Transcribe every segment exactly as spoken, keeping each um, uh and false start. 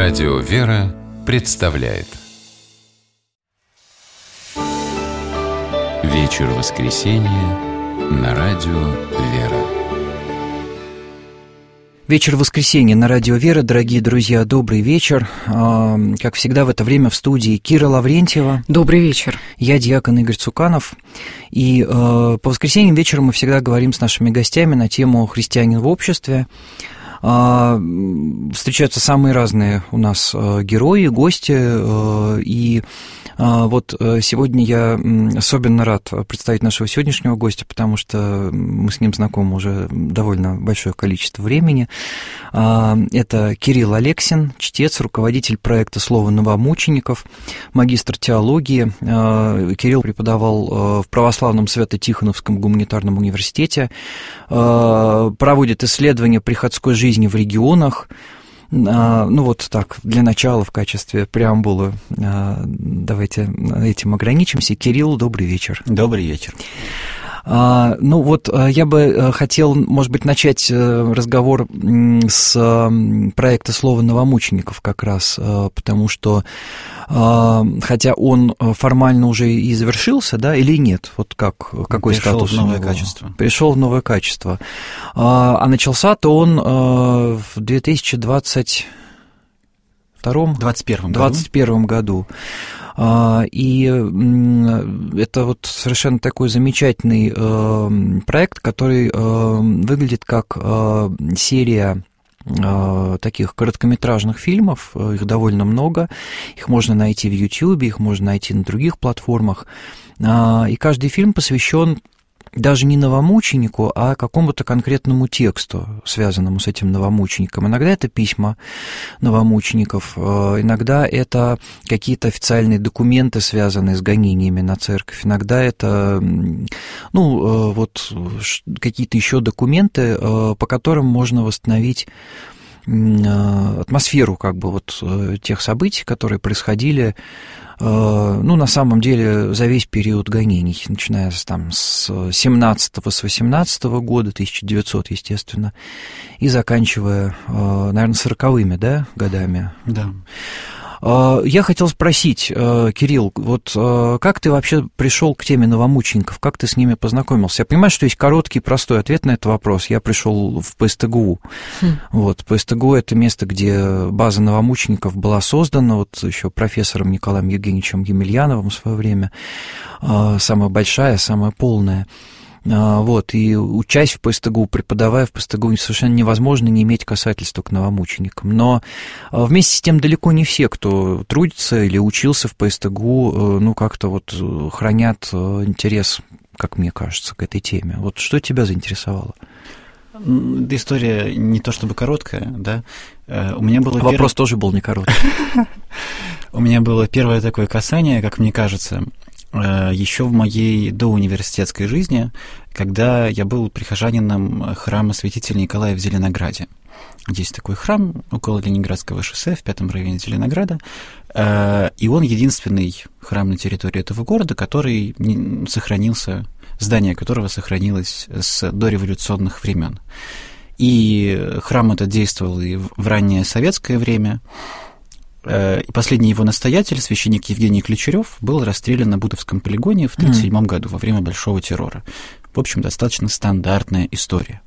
Радио «Вера» представляет Вечер воскресенья на Радио «Вера». Вечер воскресенья на Радио «Вера». Дорогие друзья, добрый вечер. Как всегда, в это время в студии Кира Лаврентьева. Добрый вечер. Я диакон Игорь Цуканов. И по воскресеньям вечером мы всегда говорим с нашими гостями на тему «Христианин в обществе». Встречаются самые разные у нас герои, гости, и вот сегодня я особенно рад представить нашего сегодняшнего гостя, потому что мы с ним знакомы уже довольно большое количество времени. Это Кирилл Алексин, чтец, руководитель проекта «Слово новомучеников», магистр теологии. Кирилл преподавал в Православном Свято-Тихоновском гуманитарном университете, проводит исследования приходской жизни в регионах. Ну вот так, для начала, в качестве преамбулы, давайте этим ограничимся. Кирилл, добрый вечер. Добрый вечер. Ну вот я бы хотел, может быть, начать разговор с проекта «Слово новомучеников» как раз, потому что, хотя он формально уже и завершился, да, или нет? Вот как, какой Пришел статус в новое у него? качество. Пришел в новое качество. А начался-то он в две тысячи двадцать втором? двадцать первом году. двадцать первом году. И это вот совершенно такой замечательный проект, который выглядит как серия таких короткометражных фильмов, их довольно много, их можно найти в Ютьюбе, их можно найти на других платформах, и каждый фильм посвящен даже не новомученику, а какому-то конкретному тексту, связанному с этим новомучеником. Иногда это письма новомучеников, иногда это какие-то официальные документы, связанные с гонениями на церковь, иногда это, ну, вот какие-то еще документы, по которым можно восстановить атмосферу, как бы, вот тех событий, которые происходили, ну, на самом деле, за весь период гонений, начиная с, там, с семнадцатого, с восемнадцатого года, тысяча девятьсот, естественно, и заканчивая, наверное, сороковыми, да, годами. Да. Я хотел спросить, Кирилл, вот как ты вообще пришел к теме новомучеников, как ты с ними познакомился? Я понимаю, что есть короткий, простой ответ на этот вопрос. Я пришел в ПСТГУ. Хм. Вот, ПСТГУ – это место, где база новомучеников была создана, вот еще профессором Николаем Евгеньевичем Емельяновым в свое время, самая большая, самая полная. Вот, и учась в ПСТГУ, преподавая в ПСТГУ, совершенно невозможно не иметь касательства к новомученикам. Но вместе с тем далеко не все, кто трудится или учился в ПСТГУ, ну, как-то вот хранят интерес, как мне кажется, к этой теме. Вот что тебя заинтересовало? История не то чтобы короткая, да. У меня было Вопрос перв... тоже был не короткий. У меня было первое такое касание, как мне кажется, еще в моей доуниверситетской жизни, когда я был прихожанином храма святителя Николая в Зеленограде. Есть такой храм около Ленинградского шоссе, в пятом районе Зеленограда, и он единственный храм на территории этого города, который сохранился, здание которого сохранилось с дореволюционных времен. И храм этот действовал и в раннее советское время. И последний его настоятель, священник Евгений Ключерёв, был расстрелян на Бутовском полигоне в тысяча девятьсот тридцать седьмом году во время Большого террора. В общем, достаточно стандартная история.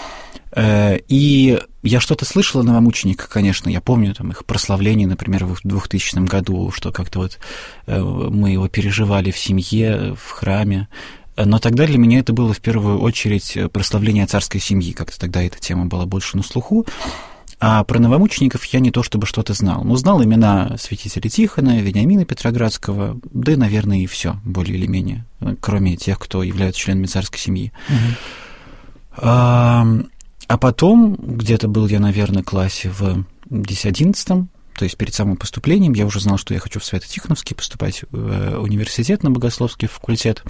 И я что-то слышал о новомучениках, конечно, я помню там их прославление, например, в двухтысячном году, что как-то вот мы его переживали в семье, в храме. Но тогда для меня это было в первую очередь прославление царской семьи, как-то тогда эта тема была больше на слуху. А про новомучеников я не то чтобы что-то знал. Ну, знал имена святителя Тихона, Вениамина Петроградского, да и, наверное, и все, более или менее, кроме тех, кто являются членами царской семьи. Uh-huh. А, а потом, где-то был я, наверное, в классе в десятом-одиннадцатом, то есть перед самым поступлением, я уже знал, что я хочу в Свято-Тихоновский поступать в университет, на богословский факультет.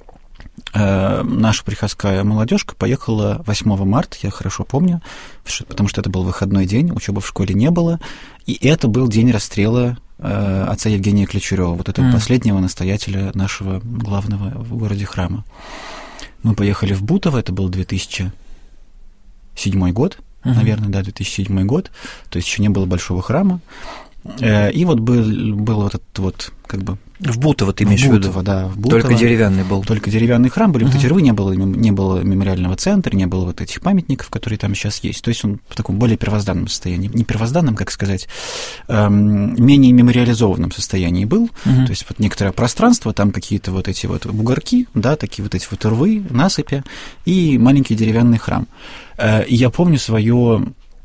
Наша приходская молодежка поехала восьмого марта, я хорошо помню, потому что это был выходной день, учебы в школе не было, и это был день расстрела отца Евгения Ключерёва, вот этого mm. последнего настоятеля нашего главного в городе храма. Мы поехали в Бутово, это был две тысячи седьмой год, uh-huh. наверное, да, две тысячи седьмой год, то есть еще не было большого храма. И вот был, был вот этот вот, как бы... В Бутово ты имеешь в виду? Да, в Бутово. Только деревянный был. Только деревянный храм был. Uh-huh. В Тетеревы не было, не было мемориального центра, не было вот этих памятников, которые там сейчас есть. То есть он в таком более первозданном состоянии. Не первозданном, как сказать, эм, менее мемориализованном состоянии был. Uh-huh. То есть вот некоторое пространство, там какие-то вот эти вот бугорки, да, такие вот эти вот рвы, насыпи и маленький деревянный храм. Э, и я помню свое...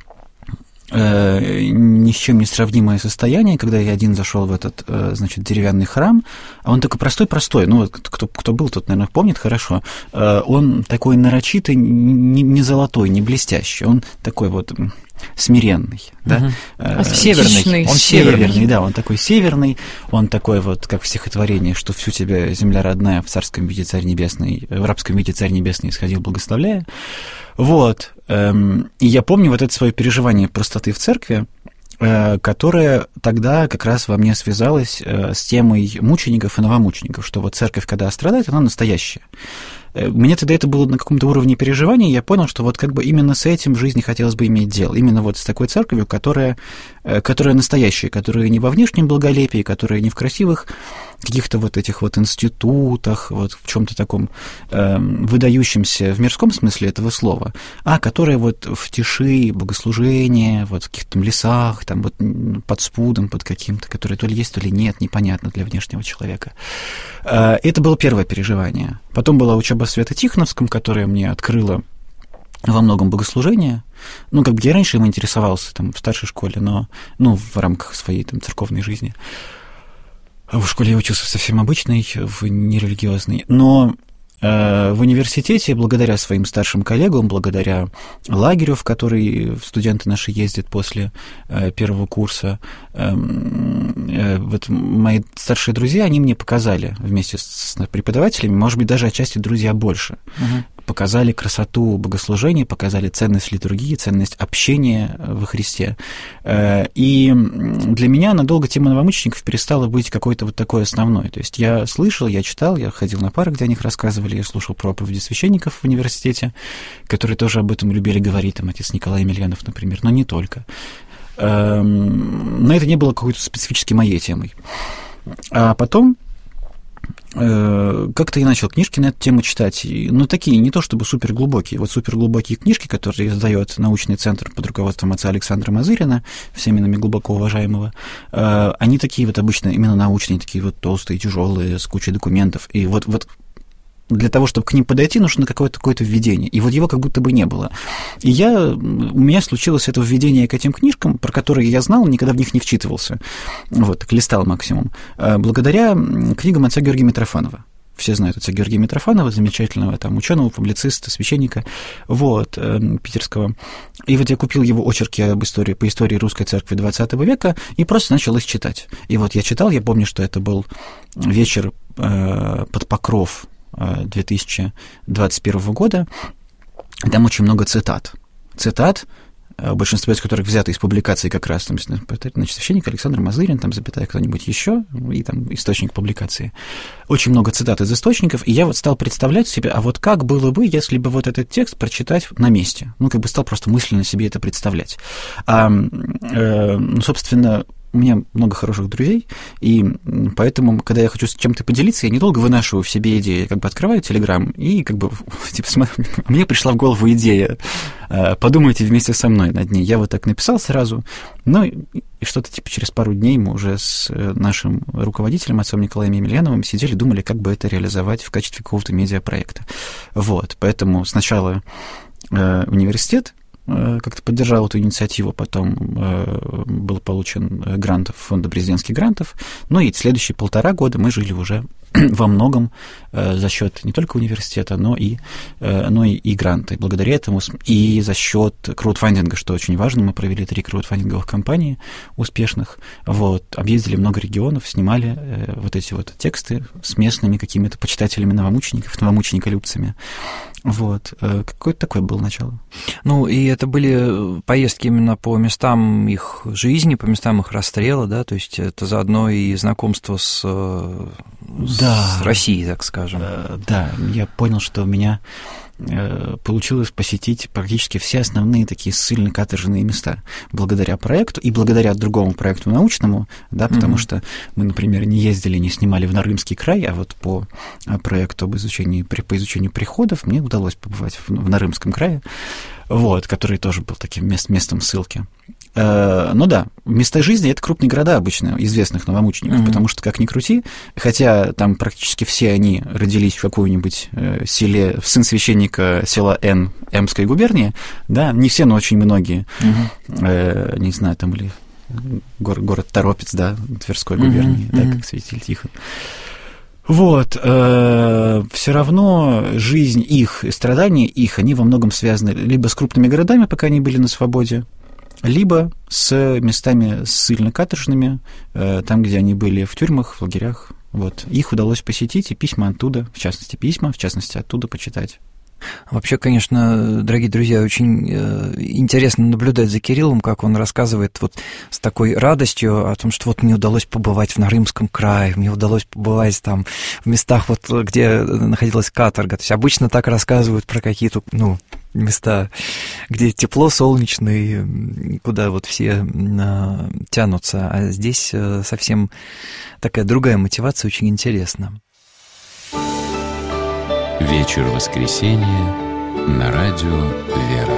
ни с чем не сравнимое состояние, когда я один зашел в этот, значит, деревянный храм, а он такой простой-простой, ну, кто, кто был, тот, наверное, помнит хорошо, он такой нарочитый, не золотой, не блестящий, он такой вот смиренный, да? А северный. Он северный, да, он такой северный, он такой вот, как в стихотворении, что всю тебя земля родная в царском виде царь небесный, в рабском виде царь небесный исходил, благословляя. Вот. И я помню вот это свое переживание простоты в церкви, которая тогда как раз во мне связалась с темой мучеников и новомучеников, что вот церковь, когда страдает, она настоящая. Мне тогда это было на каком-то уровне переживания, и я понял, что вот как бы именно с этим в жизни хотелось бы иметь дело. Именно вот с такой церковью, которая, которая настоящая, которая не во внешнем благолепии, которая не в красивых каких-то вот этих вот институтах, вот в чем-то таком э, выдающемся в мирском смысле этого слова, а которая вот в тиши, богослужения, вот в каких-то лесах, там вот под спудом, под каким-то, который то ли есть, то ли нет, непонятно для внешнего человека. Э, это было первое переживание. Потом была учеба в Свято-Тихоновском, которая мне открыла во многом богослужение. Ну, как бы я раньше им интересовался там, в старшей школе, но ну, в рамках своей там, церковной жизни. В школе я учился совсем обычной, в нерелигиозной. Но э, в университете, благодаря своим старшим коллегам, благодаря лагерю, в который студенты наши ездят после э, первого курса, э, э, вот мои старшие друзья, они мне показали вместе с преподавателями, может быть, даже отчасти друзья больше, uh-huh. показали красоту богослужения, показали ценность литургии, ценность общения во Христе. И для меня надолго тема новомучеников перестала быть какой-то вот такой основной. То есть я слышал, я читал, я ходил на пары, где о них рассказывали, я слушал проповеди священников в университете, которые тоже об этом любили говорить, там, отец Николай Емельянов, например, но не только. Но это не было какой-то специфически моей темой. А потом как-то я начал книжки на эту тему читать, но такие, не то чтобы суперглубокие. Вот суперглубокие книжки, которые издает научный центр под руководством отца Александра Мазырина, всеми нами глубоко уважаемого, они такие вот обычно именно научные, такие вот толстые, тяжелые, с кучей документов. И вот, вот для того, чтобы к ним подойти, нужно какое-то, какое-то введение. И вот его как будто бы не было. И я, у меня случилось это введение к этим книжкам, про которые я знал, никогда в них не вчитывался. Вот, так листал максимум. Благодаря книгам отца Георгия Митрофанова. Все знают отца Георгия Митрофанова, замечательного там ученого, публициста, священника, вот, э, питерского. И вот я купил его очерки об истории, по истории русской церкви двадцатого века и просто начал их читать. И вот я читал, я помню, что это был вечер э, под покров две тысячи двадцать первого года, там очень много цитат. Цитат, большинство из которых взято из публикаций как раз, там, значит, священник Александр Мазырин, там, запятая кто-нибудь еще, и там источник публикации. Очень много цитат из источников, и я вот стал представлять себе, а вот как было бы, если бы вот этот текст прочитать на месте? Ну, как бы стал просто мысленно себе это представлять. А, э, ну, собственно, у меня много хороших друзей, и поэтому, когда я хочу с чем-то поделиться, я недолго вынашиваю в себе идеи. Я как бы открываю Телеграм и как бы, типа, смотрю, мне пришла в голову идея, подумайте вместе со мной над ней. Я вот так написал сразу, ну и что-то типа через пару дней мы уже с нашим руководителем, отцом Николаем Емельяновым, сидели, думали, как бы это реализовать в качестве какого-то медиапроекта. Вот, поэтому сначала э, университет как-то поддержал эту инициативу, потом э, был получен грант фонда президентских грантов, ну и следующие полтора года мы жили уже во многом э, за счет не только университета, но и, э, но и, и гранта. И благодаря этому и за счет краудфандинга, что очень важно, мы провели три краудфандинговых кампании успешных, вот, объездили много регионов, снимали э, вот эти вот тексты с местными какими-то почитателями новомучеников, новомучениколюбцами. Вот. Какое-то такое было начало. Ну, и это были поездки именно по местам их жизни, по местам их расстрела, да, то есть это заодно и знакомство с, да. с Россией, так скажем. Да, я понял, что у меня получилось посетить практически все основные такие ссыльно-каторжные места благодаря проекту и благодаря другому проекту научному, да, потому mm-hmm. что мы, например, не ездили, не снимали в Нарымский край, а вот по проекту об изучении, по изучению приходов мне удалось побывать в, в Нарымском крае, вот, который тоже был таким мест, местом ссылки. Ну да, места жизни — это крупные города обычно, известных новомучеников, mm-hmm. потому что, как ни крути, хотя там практически все они родились в каком-нибудь селе, сын священника села Н Эмской губернии, да, не все, но очень многие, mm-hmm. э, не знаю, там или город, город Торопец, да, Тверской губернии, mm-hmm. да, как святитель Тихон. Вот, э, все равно жизнь их, страдания их, они во многом связаны либо с крупными городами, пока они были на свободе, либо с местами ссыльно-каторжными, там, где они были в тюрьмах, в лагерях. Вот. Их удалось посетить, и письма оттуда, в частности, письма, в частности, оттуда почитать. Вообще, конечно, дорогие друзья, очень интересно наблюдать за Кириллом, как он рассказывает вот с такой радостью о том, что вот мне удалось побывать в Нарымском крае, мне удалось побывать там в местах, вот, где находилась каторга. То есть обычно так рассказывают про какие-то, ну, места, где тепло, солнечно, куда вот все а, тянутся. А здесь а, совсем такая другая мотивация, очень интересна. Вечер воскресенья на радио «Вера».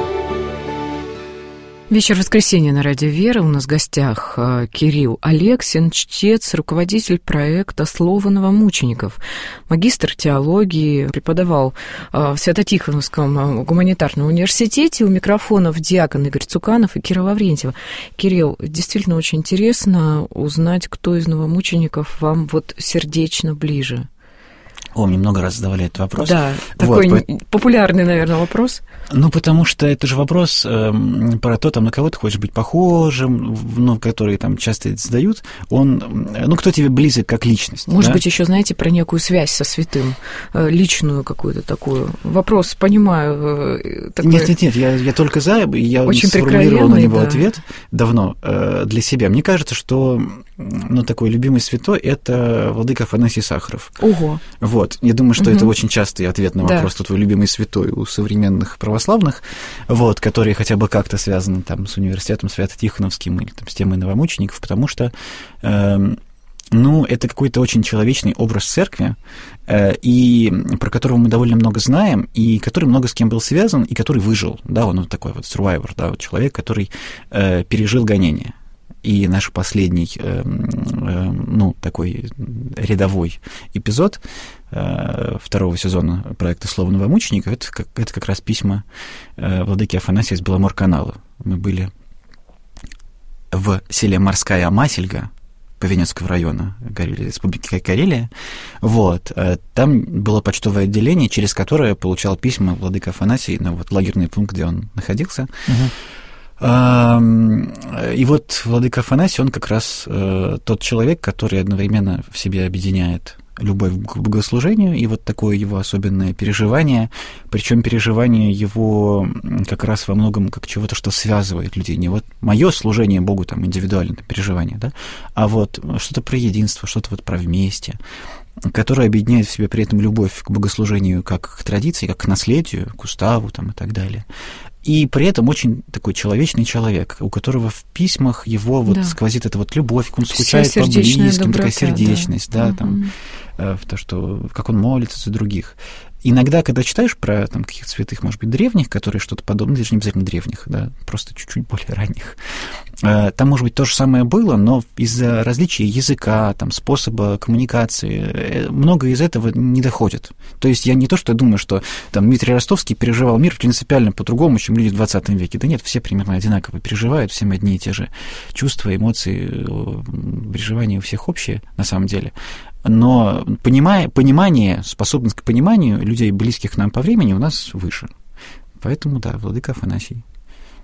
Вечер воскресенья на радио «Вера». У нас в гостях Кирилл Алексин, чтец, руководитель проекта «Слово новомучеников», магистр теологии, преподавал в Свято-Тихоновском гуманитарном университете. У микрофонов диакон Игорь Цуканов и Кира Лаврентьева. Кирилл, действительно очень интересно узнать, кто из новомучеников вам вот сердечно ближе. О, мне много раз задавали этот вопрос. Да, вот, такой по... популярный, наверное, вопрос. Ну, потому что это же вопрос э, про то, там, на кого ты хочешь быть похожим, ну, который там часто задают. Он, ну, кто тебе близок как личность. Может да? быть, еще, знаете, про некую связь со святым, личную какую-то такую. Вопрос, понимаю. Такой... Нет, нет, нет, я, я только за, я очень сформулировал на него да. ответ давно э, для себя. Мне кажется, что, ну, такой любимый святой — это владыка Афанасий Сахаров. Ого. Вот. Я думаю, что угу. это очень частый ответ на вопрос, да. кто твой любимый святой у современных православных, вот, которые хотя бы как-то связаны там, с университетом Свято-Тихоновским или там, с темой новомучеников, потому что, э, ну, это какой-то очень человечный образ церкви, э, и про которого мы довольно много знаем, и который много с кем был связан, и который выжил, да, он вот такой вот survivor, да, вот человек, который э, пережил гонения. И наш последний, э, э, ну, такой рядовой эпизод э, второго сезона проекта «Слово новомучеников» это как, это как раз письма э, владыки Афанасия из Беломор-канала. Мы были в селе Морская Масельга Повенецкого района Республики Карелия. Вот. Там было почтовое отделение, через которое получал письма владыка Афанасий на вот лагерный пункт, где он находился. Угу. И вот владыка Афанасий, он как раз тот человек, который одновременно в себе объединяет любовь к богослужению и вот такое его особенное переживание, причем переживание его как раз во многом как чего-то, что связывает людей. Не вот мое служение Богу, там, индивидуальное переживание, да, а вот что-то про единство, что-то вот про вместе, которое объединяет в себе при этом любовь к богослужению как к традиции, как к наследию, к уставу там, и так далее. И при этом очень такой человечный человек, у которого в письмах его вот да. сквозит эта вот любовь, он скучает по близким, такая сердечность, да, да угу. там, в то, что, как он молится за других. Иногда, когда читаешь про там, каких-то святых, может быть, древних, которые что-то подобное, даже не обязательно древних, да, просто чуть-чуть более ранних, там, может быть, то же самое было, но из-за различия языка, там, способа коммуникации, многое из этого не доходит. То есть я не то, что я думаю, что там Дмитрий Ростовский переживал мир принципиально по-другому, чем люди в двадцатом веке. Да нет, все примерно одинаково переживают, всем одни и те же чувства, эмоции, переживания у всех общие, на самом деле. Но понимание, понимание, способность к пониманию людей, близких к нам по времени, у нас выше. Поэтому, да, владыка Афанасий.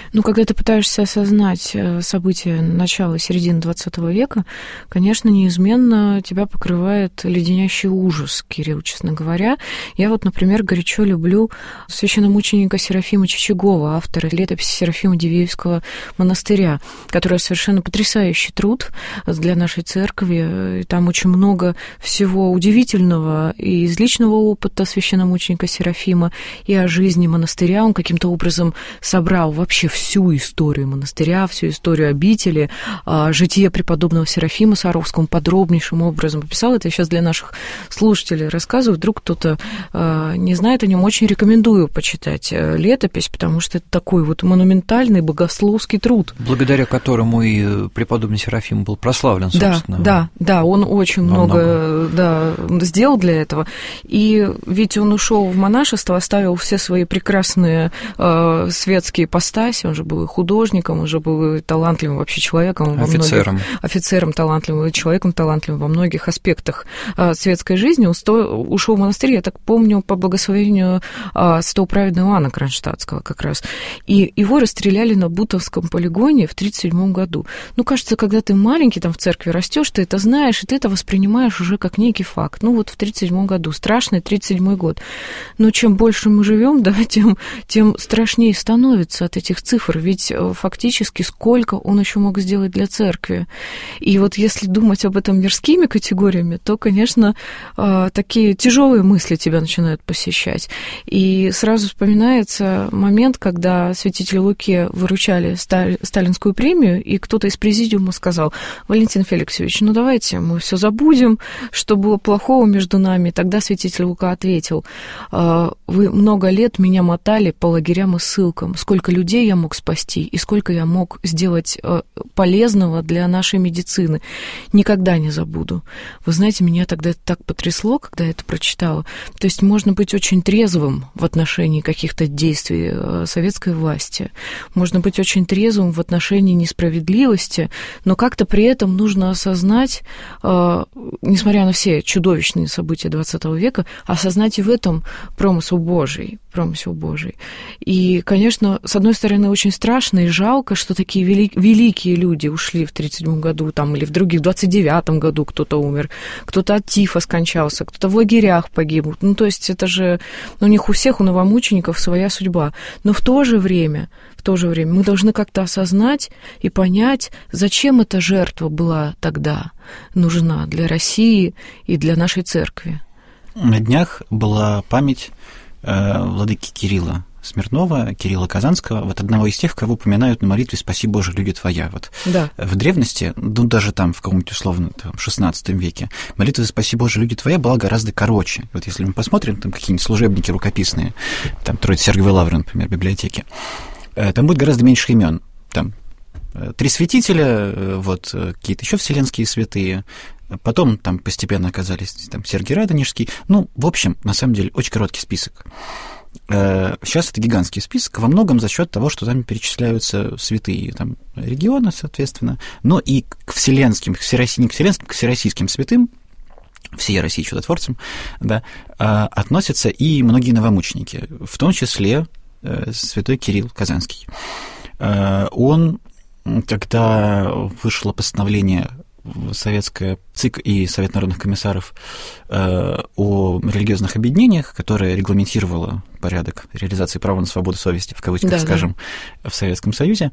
Ну, когда ты пытаешься осознать события начала и середины двадцатого века, конечно, неизменно тебя покрывает леденящий ужас, Кирилл, честно говоря. Я вот, например, горячо люблю священномученика Серафима Чичагова, автора летописи Серафима Дивеевского монастыря, которая совершенно потрясающий труд для нашей церкви. И там очень много всего удивительного и из личного опыта священномученика Серафима, и о жизни монастыря. Он каким-то образом собрал вообще всю историю монастыря, всю историю обители, житие преподобного Серафима Саровского подробнейшим образом описал. Это я сейчас для наших слушателей рассказываю. Вдруг кто-то не знает о нем, очень рекомендую почитать летопись, потому что это такой вот монументальный богословский труд. Благодаря которому и преподобный Серафим был прославлен, собственно. Да, да, да, он очень много, много да, сделал для этого. И ведь он ушел в монашество, оставил все свои прекрасные э, светские ипостаси. Он же был и художником, он же был и талантливым вообще человеком. Офицером. Во многих, офицером талантливым, человеком талантливым во многих аспектах э, светской жизни. Он сто, ушел в монастырь, я так помню, по благословению э, святого праведного Иоанна Кронштадтского как раз. И его расстреляли на Бутовском полигоне в тридцать седьмом году. Ну, кажется, когда ты маленький, там в церкви растешь, ты это знаешь, и ты это воспринимаешь уже как некий факт. Ну, вот в тридцать седьмом году, страшный тридцать седьмой год. Но чем больше мы живем, да, тем, тем страшнее становится от этих цифр. Ведь фактически сколько он еще мог сделать для церкви. И вот если думать об этом мирскими категориями, то, конечно, такие тяжелые мысли тебя начинают посещать. И сразу вспоминается момент, когда святителю Луке выручали сталинскую премию, и кто-то из президиума сказал: Валентин Феликсович, ну давайте мы все забудем, что было плохого между нами. Тогда святитель Лука ответил: вы много лет меня мотали по лагерям и ссылкам. Сколько людей я мог спасти, и сколько я мог сделать полезного для нашей медицины. Никогда не забуду. Вы знаете, меня тогда это так потрясло, когда я это прочитала. То есть можно быть очень трезвым в отношении каких-то действий советской власти. Можно быть очень трезвым в отношении несправедливости, но как-то при этом нужно осознать, несмотря на все чудовищные события двадцатого века, осознать и в этом промысел Божий, промысел Божий. И, конечно, с одной стороны, очень страшно и жалко, что такие вели- великие люди ушли в тридцать седьмом году, там, или в других, в двадцать девятом году кто-то умер, кто-то от тифа скончался, кто-то в лагерях погиб. Ну, то есть это же у них у всех, у новомучеников своя судьба. Но в то же время, в то же время мы должны как-то осознать и понять, зачем эта жертва была тогда нужна для России и для нашей церкви. На днях была память э, владыки Кирилла Смирнова, Кирилла Казанского, вот одного из тех, кого упоминают на молитве «Спаси, Боже, люди Твоя». Вот да. В древности, ну, даже там, в каком-нибудь условно там, шестнадцатом веке, молитва «Спаси, Боже, люди Твоя» была гораздо короче. Вот если мы посмотрим, там какие-нибудь служебники рукописные, там Троице-Сергиевой Лавры, например, библиотеки, там будет гораздо меньше имен. Там три святителя, вот какие-то еще вселенские святые, потом там постепенно оказались там Сергий Радонежский. Ну, в общем, на самом деле, очень короткий список. Сейчас это гигантский список, во многом за счет того, что там перечисляются святые там, региона, соответственно, но и к вселенским, к всероссийским, не к вселенским, к всероссийским святым, всей России чудотворцам, да, относятся и многие новомученики, в том числе святой Кирилл Казанский. Он, когда вышло постановление советская ЦИК и Совет народных комиссаров э, о религиозных объединениях, которое регламентировало порядок реализации права на свободу совести, в кавычках, да, скажем, да. в Советском Союзе,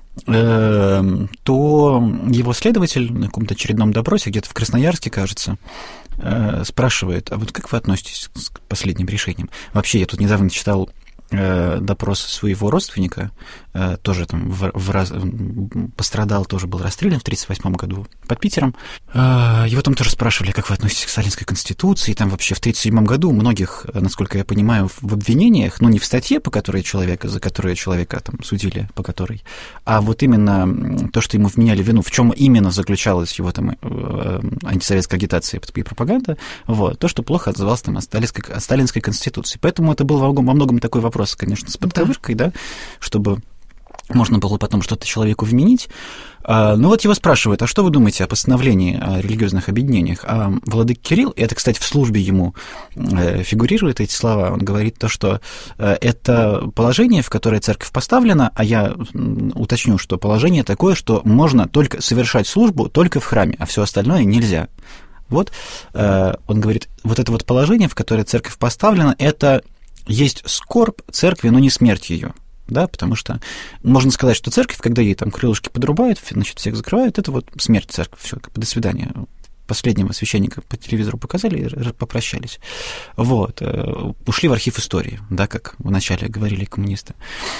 э, то его следователь на каком-то очередном допросе, где-то в Красноярске, кажется, э, спрашивает: а вот как вы относитесь к последним решениям? Вообще, я тут недавно читал допрос своего родственника, тоже там в, в раз, пострадал, тоже был расстрелян в тридцать восьмом году под Питером. Его там тоже спрашивали, как вы относитесь к Сталинской конституции, и там вообще в тридцать седьмом году многих, насколько я понимаю, в обвинениях, ну не в статье, по которой человека, за которую человека там судили, по которой, а вот именно то, что ему вменяли вину, в чем именно заключалась его там антисоветская агитация и пропаганда, вот, то, что плохо отзывалось там о сталинской, о сталинской конституции. Поэтому это был во многом такой вопрос, конечно, с подковыркой, да, да чтобы можно было потом что-то человеку вменить. Ну вот его спрашивают, а что вы думаете о постановлении о религиозных объединениях? А владыка Кирилл, и это, кстати, в службе ему фигурируют эти слова, он говорит то, что это положение, в которое церковь поставлена, а я уточню, что положение такое, что можно только совершать службу только в храме, а все остальное нельзя. Вот, он говорит, вот это вот положение, в которое церковь поставлена, это есть скорбь церкви, но не смерть ее. Да, потому что можно сказать, что церковь, когда ей там крылышки подрубают, значит, всех закрывают, это вот смерть церкви, все, как бы до свидания. Последнего священника по телевизору показали и попрощались. Вот, ушли в архив истории, да, как вначале говорили коммунисты.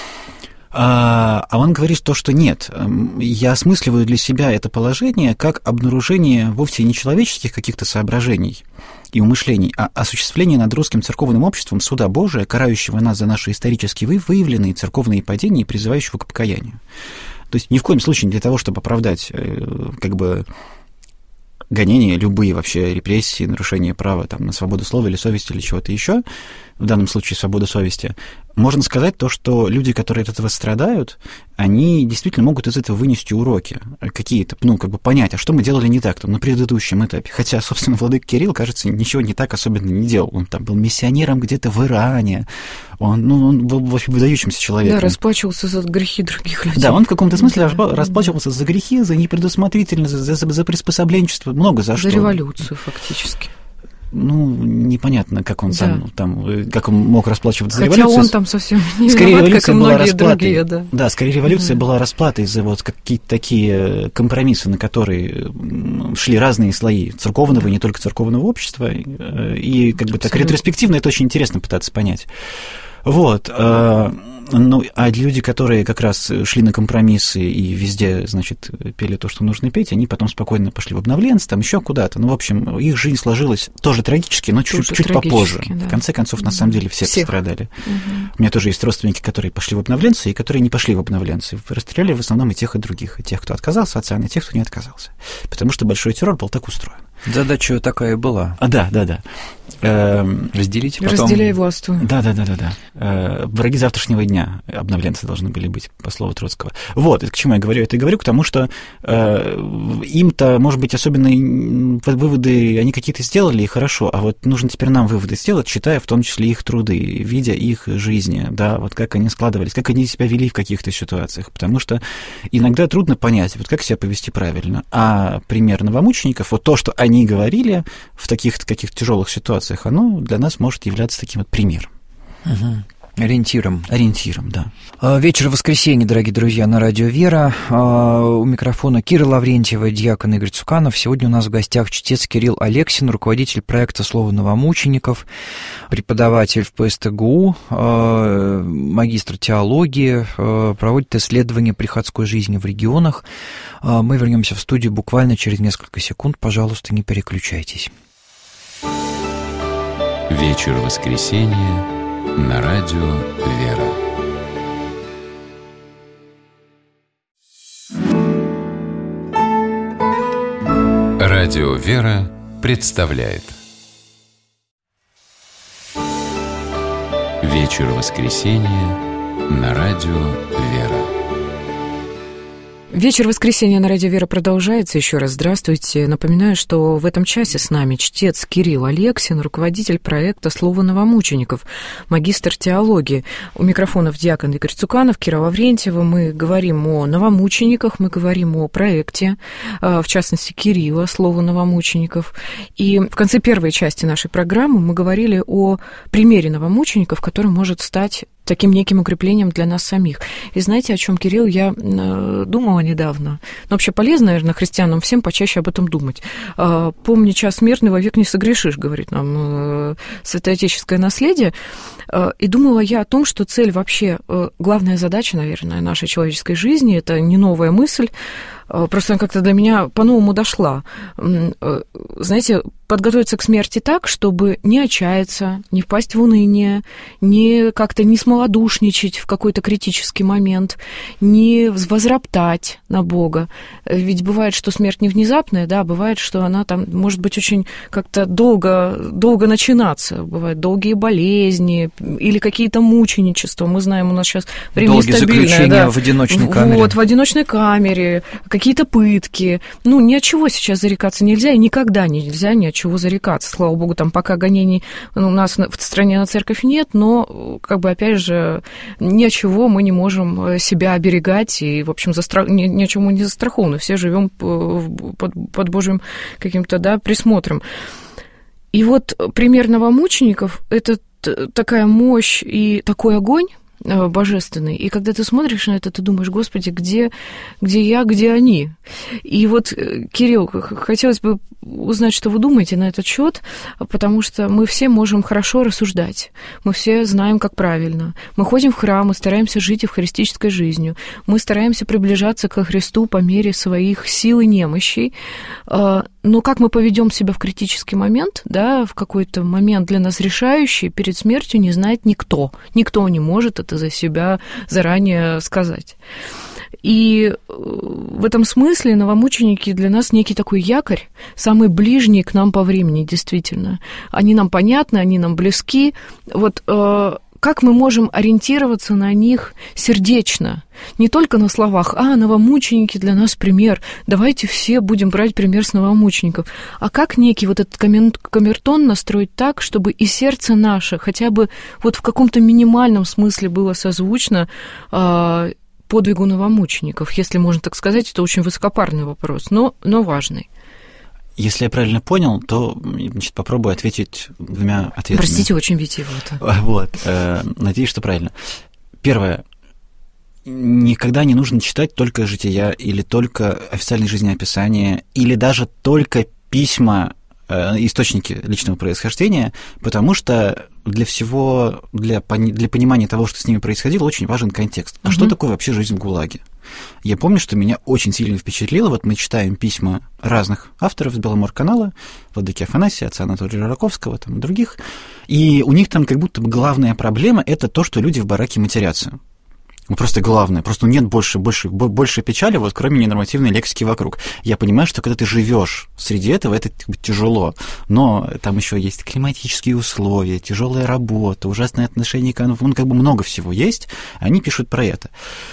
А он говорит то, что нет, я осмысливаю для себя это положение как обнаружение вовсе не человеческих каких-то соображений и умышлений, а осуществление над русским церковным обществом суда Божия, карающего нас за наши исторически выявленные церковные падения и призывающего к покаянию. То есть ни в коем случае не для того, чтобы оправдать как бы гонения, любые вообще репрессии, нарушения права там, на свободу слова или совести или чего-то еще, в данном случае свобода совести, можно сказать то, что люди, которые от этого страдают, они действительно могут из этого вынести уроки какие-то, ну, как бы понять, а что мы делали не так там, на предыдущем этапе. Хотя, собственно, владыка Кирилл, кажется, ничего не так особенно не делал. Он там был миссионером где-то в Иране, он, ну, он был вообще выдающимся человеком. Да, расплачивался за грехи других людей. Да, он в каком-то смысле да. расплачивался за грехи, за непредусмотрительность, за, за, за приспособленчество, много за, за что. За революцию, фактически. Ну, непонятно, как он да. сам там, как он мог расплачиваться Хотя за революцию. Хотя он там совсем не скорее, виноват, революция как и была многие расплатой. другие, да. Да, скорее революция mm-hmm. была расплатой за вот какие-то такие компромиссы, на которые шли разные слои церковного mm-hmm. и не только церковного общества. И как бы Абсолютно. Так ретроспективно это очень интересно пытаться понять. Вот. Ну, а люди, которые как раз шли на компромиссы и везде, значит, пели то, что нужно петь, они потом спокойно пошли в обновленцы, там еще куда-то. Ну, в общем, их жизнь сложилась тоже трагически, но чуть, чуть попозже. Да. В конце концов, на самом деле, все Всех. пострадали. Угу. У меня тоже есть родственники, которые пошли в обновленцы и которые не пошли в обновленцы. Расстреляли в основном и тех, и других. И тех, кто отказался от сан, и тех, кто не отказался. Потому что большой террор был так устроен. Задача такая была. А, да, да, да. Эм, Разделите потом. Разделяй властвуй. Да, да, да, да, да. Э, враги завтрашнего дня обновленцы должны были быть, по слову Троцкого. Вот, это к чему я говорю? Это я говорю к тому, что э, им-то, может быть, особенные выводы они какие-то сделали, и хорошо, а вот нужно теперь нам выводы сделать, читая в том числе их труды, видя их жизни, да, вот как они складывались, как они себя вели в каких-то ситуациях, потому что иногда трудно понять, вот как себя повести правильно. А пример новомучеников, вот то, что они говорили в таких каких-то тяжелых ситуациях, оно для нас может являться таким вот примером. Угу. Ориентиром. Ориентиром, да. Вечер воскресенья, дорогие друзья, на радио «Вера». У микрофона Кира Лаврентьева, диакон Игорь Цуканов. Сегодня у нас в гостях чтец Кирилл Алексин, руководитель проекта «Слово новомучеников», преподаватель в ПСТГУ, магистр теологии, проводит исследования приходской жизни в регионах. Мы вернемся в студию буквально через несколько секунд. Пожалуйста, не переключайтесь. Вечер воскресенья на радио «Вера». Радио «Вера» представляет Вечер воскресенья на радио «Вера». Вечер воскресенья на радио «Вера» продолжается. Еще раз здравствуйте. Напоминаю, что в этом часе с нами чтец Кирилл Алексин, руководитель проекта «Слово новомучеников», магистр теологии. У микрофонов диакон Игорь Цуканов, Кира Лаврентьева. Мы говорим о новомучениках, мы говорим о проекте, в частности, Кирилла «Слово новомучеников». И в конце первой части нашей программы мы говорили о примере новомучеников, который может стать таким неким укреплением для нас самих. И знаете, о чем, Кирилл, я думала недавно. Но вообще полезно, наверное, христианам всем почаще об этом думать. «Помни час смертный, вовек не согрешишь», говорит нам святоотеческое наследие. И думала я о том, что цель вообще, главная задача, наверное, нашей человеческой жизни, это не новая мысль, просто она как-то для меня по-новому дошла. Знаете, подготовиться к смерти так, чтобы не отчаяться, не впасть в уныние, не как-то не смолодушничать в какой-то критический момент, не возроптать на Бога. Ведь бывает, что смерть не внезапная, да, бывает, что она там может быть очень как-то долго, долго начинаться. Бывают долгие болезни или какие-то мученичества. Мы знаем, у нас сейчас время долгие нестабильное. заключения, Да, в одиночной камере. Вот, в одиночной камере, какие-то пытки. Ну, ни от чего сейчас зарекаться нельзя, и никогда нельзя ни от чего зарекаться. Слава богу, там пока гонений ну, у нас в стране на церковь нет, но, как бы, опять же, ни от чего мы не можем себя оберегать, и, в общем, застрах... ни, ни от чего мы не застрахованы. Все живем под, под Божьим каким-то, да, присмотром. И вот пример новомучеников – это такая мощь и такой огонь божественный. И когда ты смотришь на это, ты думаешь, Господи, где, где я, где они? И вот, Кирилл, хотелось бы узнать, что вы думаете на этот счет, потому что мы все можем хорошо рассуждать. Мы все знаем, как правильно. Мы ходим в храм и стараемся жить евхаристической жизнью. Мы стараемся приближаться ко Христу по мере своих сил и немощей. Но как мы поведем себя в критический момент, да, в какой-то момент для нас решающий, перед смертью не знает никто. Никто не может это за себя заранее сказать. И в этом смысле новомученики для нас некий такой якорь, самый ближний к нам по времени, действительно. Они нам понятны, они нам близки. Вот как мы можем ориентироваться на них сердечно, не только на словах, а, новомученики для нас пример, давайте все будем брать пример с новомучеников, а как некий вот этот камертон настроить так, чтобы и сердце наше хотя бы вот в каком-то минимальном смысле было созвучно э, подвигу новомучеников, если можно так сказать, это очень высокопарный вопрос, но, но важный. Если я правильно понял, то, значит, попробую ответить двумя ответами. Простите, очень витиево это. Вот, э, надеюсь, что правильно. Первое. Никогда не нужно читать только жития или только официальные жизнеописания, или даже только письма, э, источники личного происхождения, потому что для всего, для, для понимания того, что с ними происходило, очень важен контекст. А угу. что такое вообще жизнь в ГУЛАГе? Я помню, что меня очень сильно впечатлило. Вот мы читаем письма разных авторов с Беломор-канала, владыки Афанасия, отца Анатолия Раковского, там, и других, и у них там как будто бы главная проблема – это то, что люди в бараке матерятся. Ну, просто главное, просто нет больше, больше, больше печали, вот, кроме ненормативной лексики вокруг. Я понимаю, что когда ты живешь среди этого, это тяжело, но там еще есть климатические условия, тяжелая работа, ужасные отношения, ну, как бы много всего есть, они пишут про это.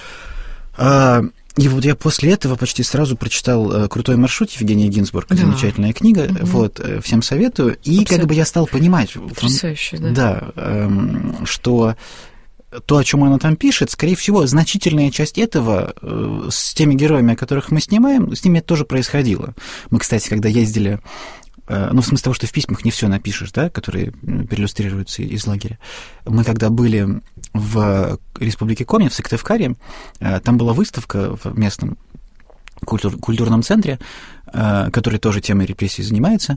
И вот я после этого почти сразу прочитал «Крутой маршрут» Евгения Гинзбурга, да. Замечательная книга, угу. вот, всем советую, и Абсолютно. Как бы я стал понимать, Потрясающе, да. Да, что то, о чем она там пишет, скорее всего, значительная часть этого с теми героями, о которых мы снимаем, с ними это тоже происходило. Мы, кстати, когда ездили, ну, в смысле того, что в письмах не все напишешь, да, которые переиллюстрируются из лагеря. Мы когда были в Республике Коми, в Сыктывкаре, там была выставка в местном культур, культурном центре, который тоже темой репрессий занимается,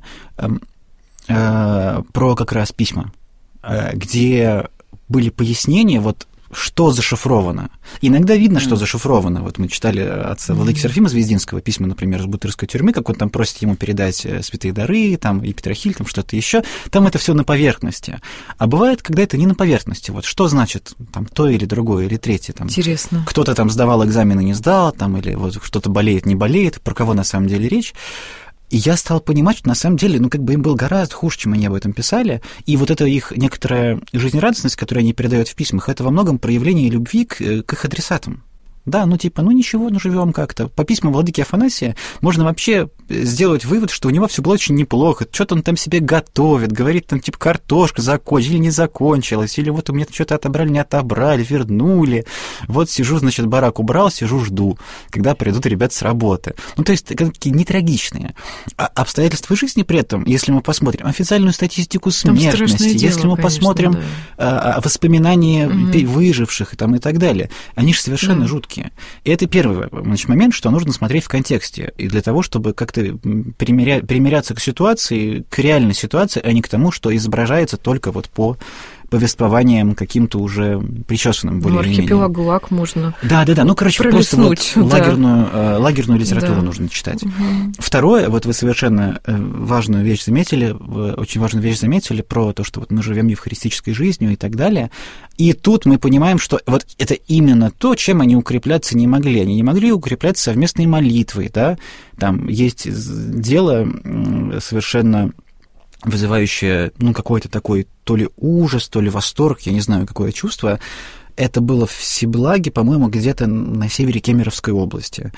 про как раз письма, где были пояснения, вот, что зашифровано. Иногда видно, что зашифровано. Вот мы читали от владыки Серафима Звездинского письма, например, из Бутырской тюрьмы, как он там просит ему передать святые дары, там, и Петрохиль, там что-то еще. Там это все на поверхности. А бывает, когда это не на поверхности. Вот что значит там то или другое, или третье. Там, интересно. Кто-то там сдавал экзамены, не сдал, там, или вот что-то болеет, не болеет, про кого на самом деле речь. И я стал понимать, что на самом деле, ну, как бы им было гораздо хуже, чем они об этом писали. И вот эта их некоторая жизнерадостность, которую они передают в письмах, это во многом проявление любви к, к их адресатам. Да, ну типа, ну ничего, ну живем как-то. По письмам владыки Афанасия можно вообще сделать вывод, что у него все было очень неплохо. Что-то он там себе готовит, говорит, там типа картошка закончилась или не закончилась, или вот у меня что-то отобрали, не отобрали, вернули. Вот сижу, значит, барак убрал, сижу, жду, когда придут ребята с работы. Ну то есть такие нетрагичные. А обстоятельства жизни при этом, если мы посмотрим официальную статистику смертности, если дело, мы конечно, посмотрим да. воспоминания угу. выживших и, там, и так далее, они же совершенно да. жуткие. И это первый, значит, момент, что нужно смотреть в контексте. И для того, чтобы как-то примиря... примиряться к ситуации, к реальной ситуации, а не к тому, что изображается только вот по повествованием каким-то уже причесанным более или менее. Архипелаг ГУЛАГ можно. Да, да, да. Ну, короче, просто вот да. лагерную, э, лагерную литературу да. нужно читать. Угу. Второе, вот вы совершенно важную вещь заметили, очень важную вещь заметили про то, что вот мы живем евхаристической жизнью и так далее. И тут мы понимаем, что вот это именно то, чем они укрепляться не могли. Они не могли укрепляться совместной молитвой, да. Там есть дело совершенно вызывающее, ну, какой-то такой то ли ужас, то ли восторг, я не знаю, какое чувство. Это было в Сиблаге, по-моему, где-то на севере Кемеровской области.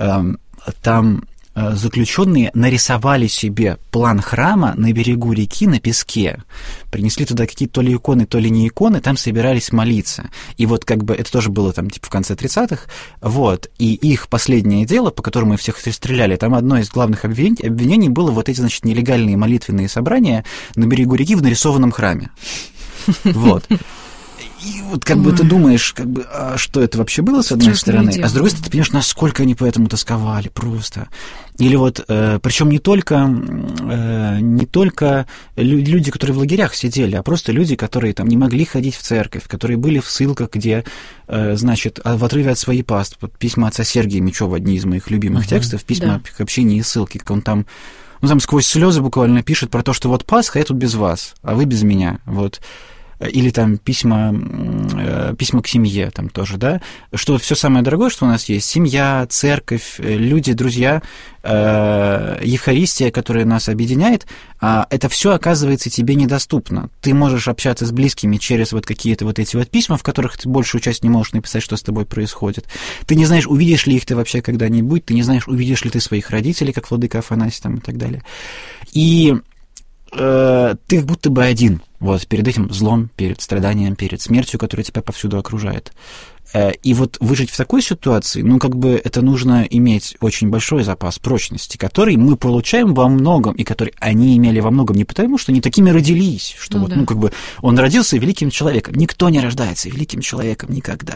Там заключенные нарисовали себе план храма на берегу реки на песке, принесли туда какие-то то ли иконы, то ли не иконы, там собирались молиться. И вот как бы это тоже было там типа в конце тридцатых, вот, и их последнее дело, по которому их всех стреляли, там одно из главных обвинений, обвинений было вот эти, значит, нелегальные молитвенные собрания на берегу реки в нарисованном храме. Вот. И вот как бы ты думаешь, как бы, а что это вообще было, с одной стороны, а с другой стороны, ты понимаешь, насколько они по этому тосковали просто. Или вот, э, причем не только, э, не только люди, которые в лагерях сидели, а просто люди, которые там не могли ходить в церковь, которые были в ссылках, где, э, значит, в отрыве от своей паствы, письма отца Сергия Мечева, одни из моих любимых uh-huh. текстов, письма да. к общению и ссылки, как он там, ну, там сквозь слезы буквально пишет про то, что вот Пасха, я тут без вас, а вы без меня, вот. Или там письма, письма к семье там тоже, да, что все самое дорогое, что у нас есть, семья, церковь, люди, друзья, Евхаристия, которая нас объединяет, это все оказывается тебе недоступно. Ты можешь общаться с близкими через вот какие-то вот эти вот письма, в которых ты большую часть не можешь написать, что с тобой происходит. Ты не знаешь, увидишь ли их ты вообще когда-нибудь, ты не знаешь, увидишь ли ты своих родителей, как владыка Афанасий там и так далее. И э, ты как будто бы один. Вот, перед этим злом, перед страданием, перед смертью, которая тебя повсюду окружает. И вот выжить в такой ситуации, ну, как бы это нужно иметь очень большой запас прочности, который мы получаем во многом, и который они имели во многом не потому, что они такими родились, что ну, вот, да. ну, как бы он родился великим человеком. Никто не рождается великим человеком никогда.